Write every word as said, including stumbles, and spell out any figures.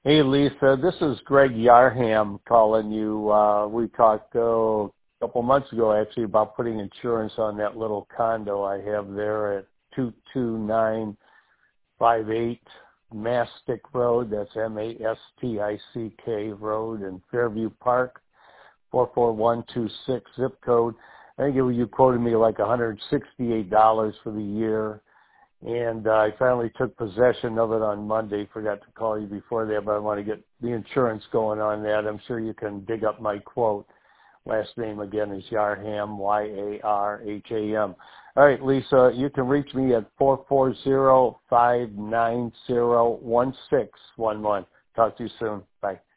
Hey, Lisa, this is Greg Yarham calling you. Uh, we talked oh, a couple months ago, actually, about putting insurance on that little condo I have there at two two nine five eight Mastic Road. That's M A S T I C K Road in Fairview Park, four four one two six zip code. I think it was, you quoted me like one hundred sixty-eight dollars for the year. And uh, I finally took possession of it on Monday. Forgot to call you before that, but I want to get the insurance going on that. I'm sure you can dig up my quote. Last name again is Yarham, Y A R H A M. All right, Lisa, you can reach me at four four zero, five nine zero, one six one one. Talk to you soon. Bye.